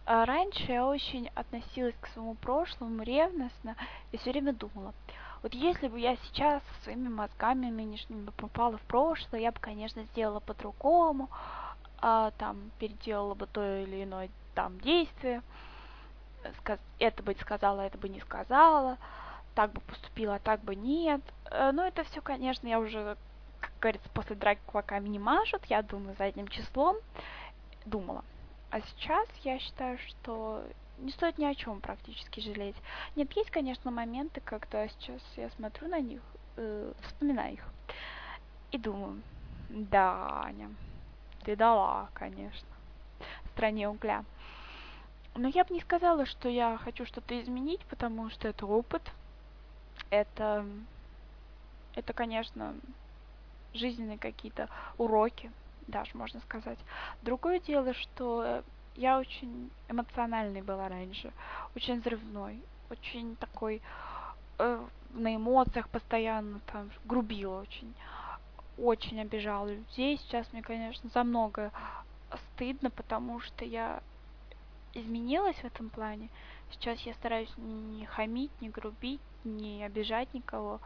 Раньше я очень относилась к своему прошлому ревностно и все время думала, вот если бы я сейчас со своими мозгами нынешними попала в прошлое, я бы, конечно, сделала по-другому, там, переделала бы то или иное там действие, это бы сказала, это бы не сказала, так бы поступила, а так бы нет. Но это все, конечно, я уже, как говорится, после драки кулаками не машут, я думаю задним числом, думала. А сейчас я считаю, что не стоит ни о чем практически жалеть. Нет, есть, конечно, моменты, когда сейчас я смотрю на них, вспоминаю их и думаю, да, Аня, ты дала, конечно, стране угля. Но я бы не сказала, что я хочу что-то изменить, потому что это опыт, это, это, конечно, жизненные какие-то уроки, даже можно сказать. Другое дело, что я очень эмоциональной была раньше, очень взрывной, очень такой на эмоциях постоянно там грубила очень обижала людей. Сейчас мне, конечно, за многое стыдно, потому что я изменилась в этом плане. Сейчас я стараюсь не хамить, не грубить, не обижать никого.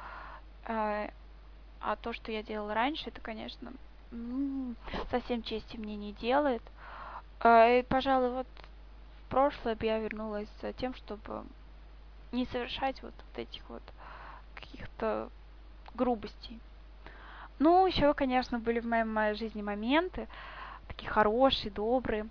А то, что я делала раньше, это, конечно, совсем чести мне не делает. И, пожалуй, вот в прошлое бы я вернулась за тем, чтобы не совершать вот этих вот каких-то грубостей. Ну, еще, конечно, были в моей жизни моменты, такие хорошие, добрые.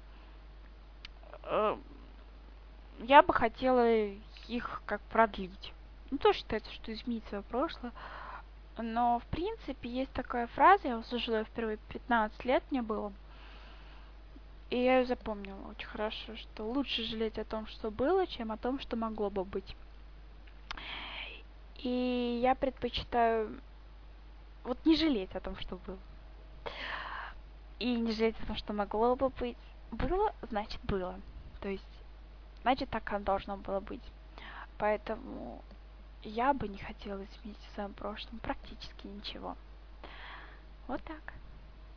Я бы хотела их как продлить. Ну, тоже считается, что изменить свое прошлое. Но, в принципе, есть такая фраза, я услышала ее впервые 15 лет мне было. И я ее запомнила очень хорошо, что лучше жалеть о том, что было, чем о том, что могло бы быть. И я предпочитаю вот не жалеть о том, что было. И не жалеть о том, что могло бы быть. Было, значит было. То есть, значит так оно должно было быть. Поэтому я бы не хотела изменить в своем прошлом практически ничего. Вот так.